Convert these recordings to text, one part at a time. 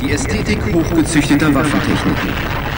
Die Ästhetik hochgezüchteter Waffentechniken.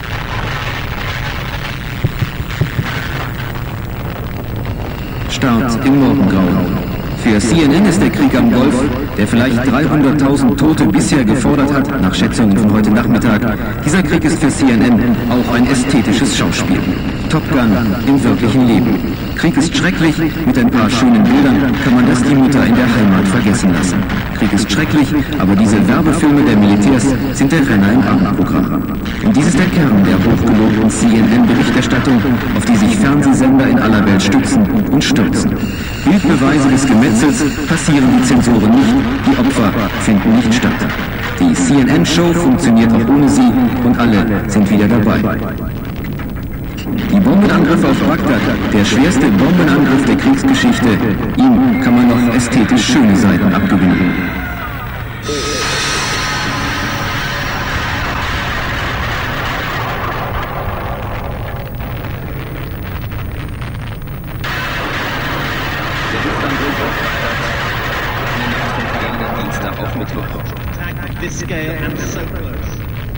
Start im Morgengrauen. Für CNN ist der Krieg am Golf, der vielleicht 300.000 Tote bisher gefordert hat, nach Schätzungen von heute Nachmittag. Dieser Krieg ist für CNN auch ein ästhetisches Schauspiel. Top Gun im wirklichen Leben. Krieg ist schrecklich, mit ein paar schönen Bildern kann man das die Mutter in der Heimat vergessen lassen. Krieg ist schrecklich, aber diese Werbefilme der Militärs sind der Renner im Abendprogramm. Und dies ist der Kern der hochgelobten CNN-Berichterstattung, auf die sich Fernsehsender in aller Welt stützen und stürzen. Bildbeweise des Gemetzels passieren die Zensoren nicht, die Opfer finden nicht statt. Die CNN-Show funktioniert auch ohne sie und alle sind wieder dabei. Die Bombenangriffe auf Bagdad, der schwerste Bombenangriff der Kriegsgeschichte, ihm kann man noch ästhetisch schöne Seiten abgewinnen. This scale and so close.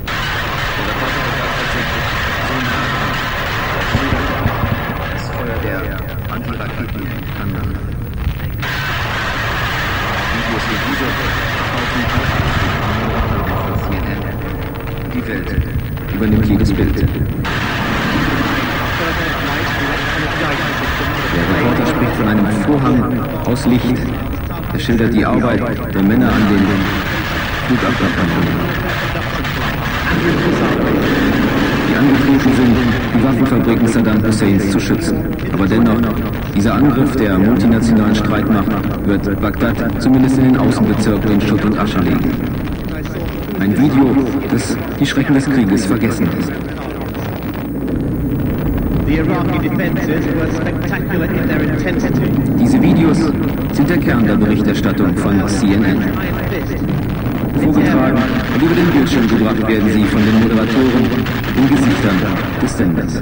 Das Feuer der Antiraketen-Kanonen. Videos wie diese auf CNN. Die Welt übernimmt jedes Bild. Der Reporter spricht von einem Vorhang aus Licht. Er schildert die Arbeit der Männer an den Flugabwehrkanonen. Die angetrieben sind, die Waffenfabriken Saddam Husseins zu schützen. Aber dennoch, dieser Angriff der multinationalen Streitmacht wird Bagdad zumindest in den Außenbezirken in Schutt und Asche legen. Ein Video, das die Schrecken des Krieges vergessen lässt. Diese Videos sind der Kern der Berichterstattung von CNN. Vorgetragen und über den Bildschirm gebracht werden sie von den Moderatoren in Gesichtern des Senders.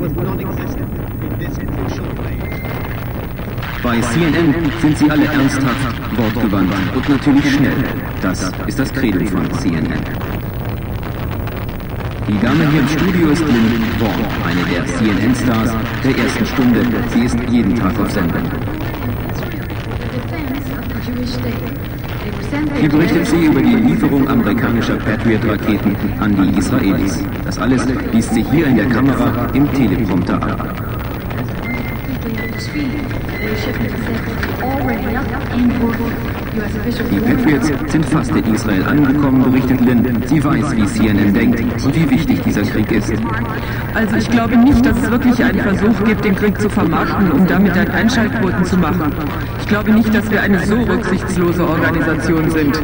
Bei CNN sind sie alle ernsthaft, wortgewandt und natürlich schnell. Das ist das Credo von CNN. Die Dame hier im Studio ist Lynn Vaughn, eine der CNN-Stars der ersten Stunde. Sie ist jeden Tag auf Sendung. Hier berichtet sie über die Lieferung amerikanischer Patriot-Raketen an die Israelis. Das alles liest sie hier in der Kamera im Teleprompter ab. Die Patriots sind fast in Israel angekommen, berichtet Lynn. Sie weiß, wie CNN denkt und wie wichtig dieser Krieg ist. Also ich glaube nicht, dass es wirklich einen Versuch gibt, den Krieg zu vermarkten, um damit dann Einschaltquoten zu machen. Ich glaube nicht, dass wir eine so rücksichtslose Organisation sind.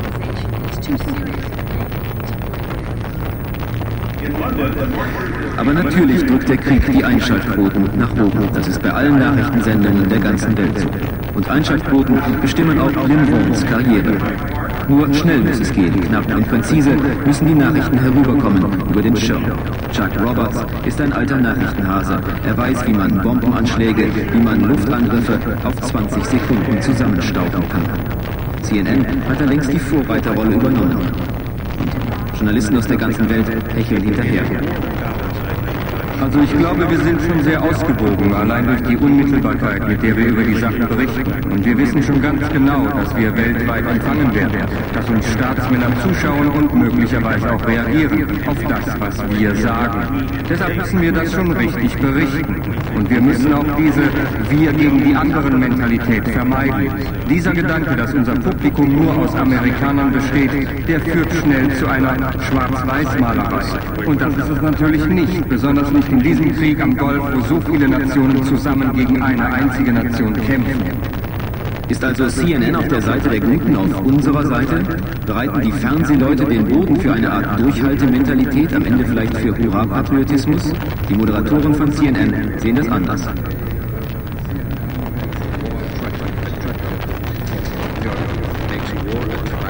Aber natürlich drückt der Krieg die Einschaltquoten nach oben. Das ist bei allen Nachrichtensendungen der ganzen Welt so. Und Einschaltquoten bestimmen auch Lynn Vaughns Karriere. Nur schnell muss es gehen, knapp und präzise müssen die Nachrichten herüberkommen über den Schirm. Chuck Roberts ist ein alter Nachrichtenhase. Er weiß, wie man Bombenanschläge, wie man Luftangriffe auf 20 Sekunden zusammenstauchen kann. CNN hat da längst die Vorreiterrolle übernommen. Und Journalisten aus der ganzen Welt hecheln hinterher. Also ich glaube, wir sind schon sehr ausgewogen, allein durch die Unmittelbarkeit, mit der wir über die Sachen berichten. Und wir wissen schon ganz genau, dass wir weltweit empfangen werden, dass uns Staatsmänner zuschauen und möglicherweise auch reagieren auf das, was wir sagen. Deshalb müssen wir das schon richtig berichten. Und wir müssen auch diese Wir gegen die anderen Mentalität vermeiden. Dieser Gedanke, dass unser Publikum nur aus Amerikanern besteht, der führt schnell zu einer Schwarz-Weiß-Malerei. Und das ist es natürlich nicht, besonders nicht in diesem Krieg am Golf, wo so viele Nationen zusammen gegen eine einzige Nation kämpfen. Ist also CNN auf der Seite der Guten, auf unserer Seite? Bereiten die Fernsehleute den Boden für eine Art Durchhaltementalität, am Ende vielleicht für Hurra-Patriotismus? Die Moderatoren von CNN sehen das anders.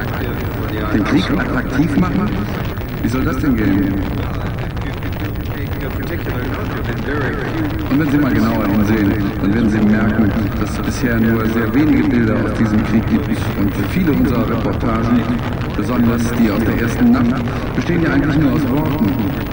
Den Krieg attraktiv machen? Wie soll das denn gehen? Und wenn Sie mal genauer hinsehen, dann werden Sie merken, dass es bisher nur sehr wenige Bilder aus diesem Krieg gibt. Und viele unserer Reportagen, besonders die aus der ersten Nacht, bestehen ja eigentlich nur aus Worten.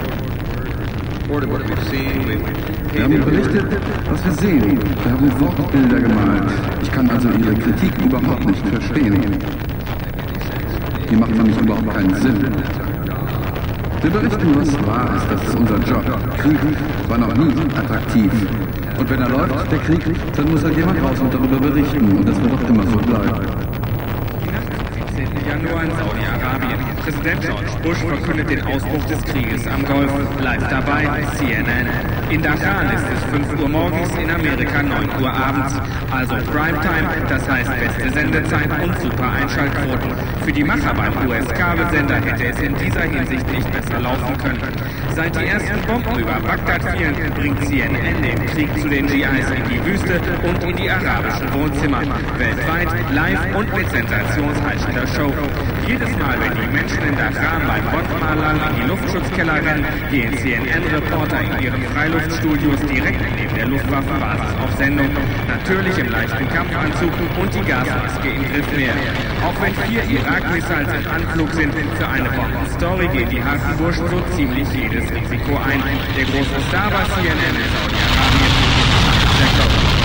Wir haben berichtet, was wir sehen. Wir haben Wortbilder gemalt. Ich kann also Ihre Kritik überhaupt nicht verstehen. Die macht für mich überhaupt keinen Sinn. Wir berichten, was wahr ist. Das ist unser Job. Krieg war noch nie attraktiv. Und wenn er läuft, der Krieg, dann muss halt jemand raus und darüber berichten. Und das wird auch immer so bleiben. Januar in Saudi-Arabien. Präsident George Bush verkündet den Ausbruch des Krieges am Golf. Live dabei CNN. In Dakar ist es 5 Uhr morgens, in Amerika 9 Uhr abends. Also Primetime, das heißt beste Sendezeit und super Einschaltquoten. Für die Macher beim US-Kabelsender hätte es in dieser Hinsicht nicht besser laufen können. Seit die ersten Bomben über Bagdad fielen, bringt CNN den Krieg zu den GIs in die Wüste und in die arabischen Wohnzimmer. Weltweit, live und mit sensationsheischender Show. Jedes Mal, wenn die Menschen in Dakar beim Bondmalern in die Luftschutzkeller rennen, gehen CNN-Reporter in ihren Freiluftstudios direkt neben der Luftwaffenbasis auf Sendung. Natürlich im leichten Kampfanzug und die Gasmaske im Griffmeer. Auch wenn 4 Irak-Missiles im Anflug sind, für eine Bombenstory gehen die harten Burschen so ziemlich jedes Risiko ein. Der große Star bei CNN in Saudi-Arabien ist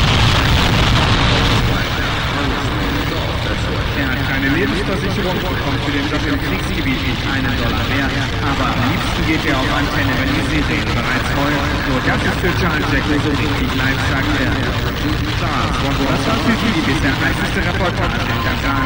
Er hat keine Lebensversicherung, bekommt für den Job im Kriegsgebiet nicht $1 mehr, aber am liebsten geht er auf Antenne, wenn die Sirenen bereits heulen. Nur das ist für Charles Jekyll so richtig live, sagt er. Charles, das war für Sie die bisher heißeste Reportage in Dakar.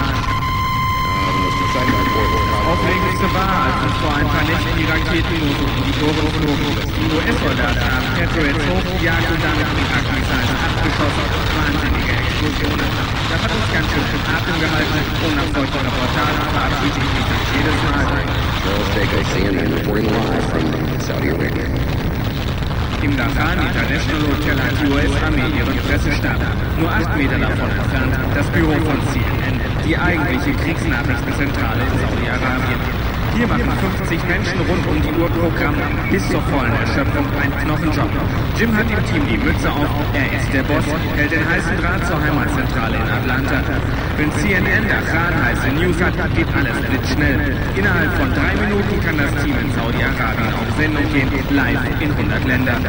Das Aufregendste war, als uns vor ein paar Nächten die Raketen nur so in die Ohren flogen. Die US-Soldaten haben Patriots hochgejagt und damit Irak-Missiles abgeschossen. Wahnsinnige Explosionen. Das hat uns ganz schön im Atem gehalten und nach solchen Reportagen verabschiede ich mich dann jedes Mal. Im Dakar International Hotel hat die US-Armee ihren Pressestab. Nur 8 Meter davon entfernt das Büro von CNN, die eigentliche Kriegsnachrichtenzentrale in Saudi-Arabien. Hier machen 50 Menschen rund um die Uhr Programm, bis zur vollen Erschöpfung ein Knochenjob. Jim hat im Team die Mütze auf, er ist der Boss, hält den heißen Draht zur Heimatzentrale in Atlanta. Wenn CNN Dakar heiße News hat, geht alles blitzschnell. Innerhalb von 3 Minuten kann das Team in Saudi-Arabien auf Sendung gehen, live in 100 Ländern.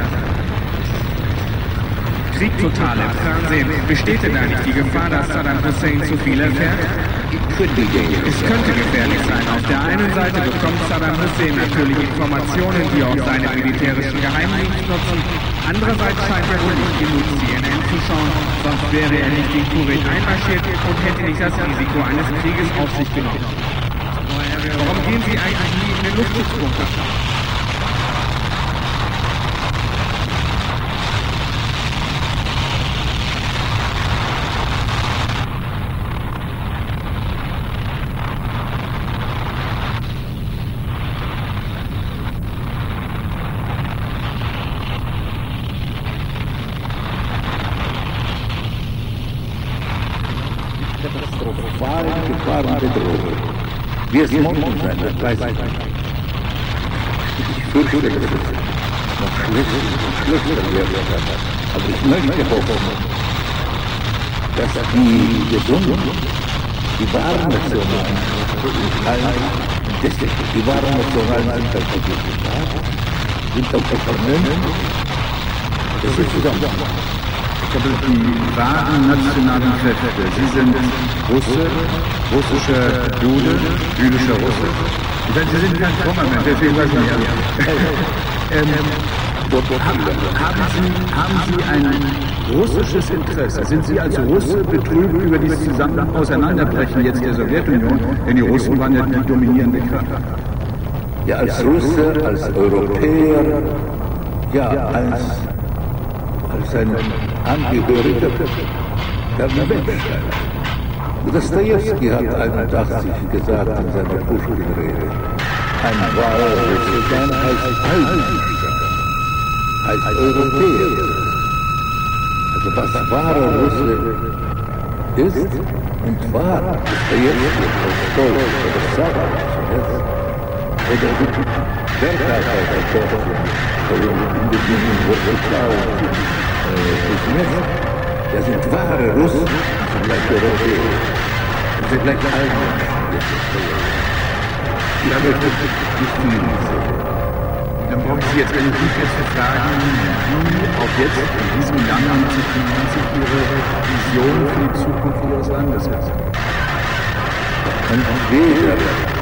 Krieg total im Fernsehen. Besteht denn da nicht die Gefahr, dass Saddam Hussein zu viel erfährt? Es könnte gefährlich sein. Auf der einen Seite bekommt Saddam Hussein natürlich Informationen, die er auf seine militärischen Geheimdienste nutzen. Andererseits scheint er wohl nicht genug CNN zu schauen, sonst wäre er nicht in Kuwait einmarschiert und hätte nicht das Risiko eines Krieges auf sich genommen. Warum gehen Sie eigentlich nie in den Luftschutzbunker? Wir sind morgen sein, das weiß ich. Ich fürchte, dass es noch schlechter werden kann. Aber ich möchte hoffen, dass die Gesunden, die wahren Nationalen, die wahren Nationalen sind auf der Vernunft. Das ist zusammen. Die wahren nationalen Kräfte, sie sind Russe, russischer Jude, jüdischer Russe. Sie sind kein frommer Mensch, deswegen weiß ich nicht. Haben Sie ein russisches Interesse? Sind Sie als Russe betrübt über dieses Auseinanderbrechen jetzt der Sowjetunion? Denn die Russen waren ja die dominierende Kraft. Ja, als Russe, als Europäer, ja, als ein Angehöriger der Menschheit. Dostojewski hat 81 gesagt in seiner Puschkin-Rede, ein wahrer Russe sein heißt Heiligenstadt, heißt Europäer. Also was wahrer Russe ist und war, Dostojewski, Tolstoi oder Sawatsch, oder die Wertarbeiterkosten, in Bedingungen das sind wahre Russen im Vergleich Europäer, im Vergleich allen Menschen. Ja, möchte nicht viel sehen. Dann brauche ich Sie jetzt eigentlich jetzt zu fragen, wie auch jetzt in diesem Jahr 1995 Ihre Vision für die Zukunft Ihres Landes ist. Und weder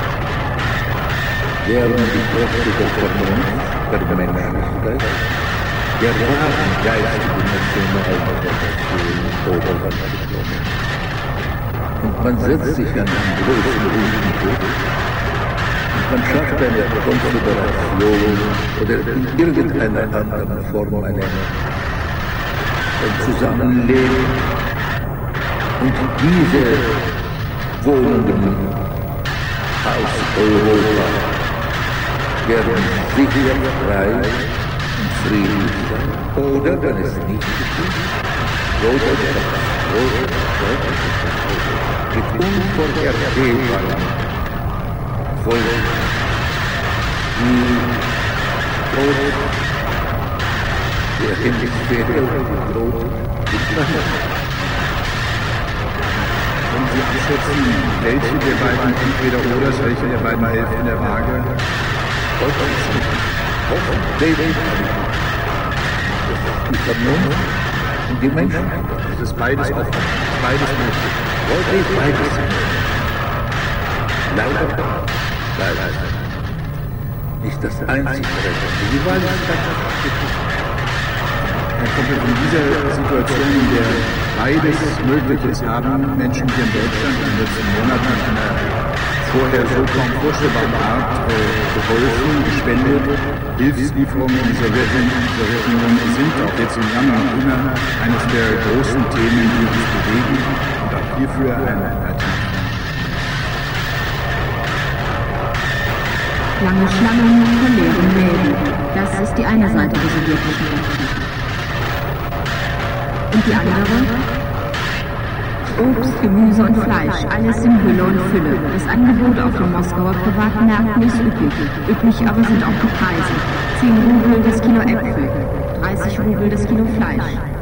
werden die Kräfte der Vernunft, der Menschlichkeit, der wahren geistigen Nationalorganisation oberhalb. Und man setzt sich an einen großen Runden und man schafft eine Konföderation oder in irgendeiner anderen Form ein Zusammenleben. Und diese Wohnungen aus Europa werden sicher frei und friedlich sein. Oder, wenn es nicht geschieht, mit unvorhersehbaren Folgen, die droht, der Hemisphäre droht, Können Sie abschätzen, welche der beiden Entweder-Oders, welche der beiden Hälften der Waage? Die Vernunft und die Menschen. Es ist beides offen, beides möglich. Wollte ich beides sein? Leider. Nicht das einzige Recht. Die Wahl ist Herr Koppel, in dieser Situation, in der beides möglich ist, haben Menschen hier in Deutschland in den letzten Monaten in einer vorher so kaum vorstellbaren Art geholfen, gespendet. Hilfslieferungen in die Sowjetunion sind auch jetzt im Januar immer eines der großen Themen, die uns bewegen und auch hierfür eine Alternative. Lange Schlangen vor leeren Läden. Das ist die eine Seite der sowjetischen Politik. Und die andere? Obst, Gemüse und Fleisch, alles in Hülle und Fülle. Das Angebot auf den Moskauer privaten Märkten ist üppig. Üppig aber sind auch die Preise. 10 Rubel das Kilo Äpfel, 30 Rubel das Kilo Fleisch.